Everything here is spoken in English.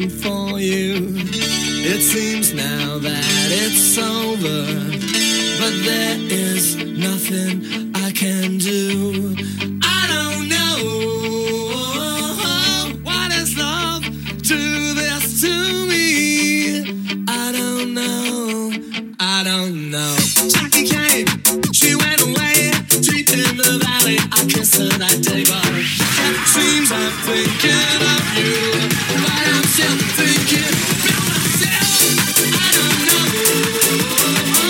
waiting for you. It seems now that it's over, but there is nothing I can do. I don't know what is love. Do this to me. I don't know. I don't know. Jackie came, she went away. Deep in the valley, I kissed her that day, but it seems I'm thinking of you, but I'm still thinking about myself. I don't know.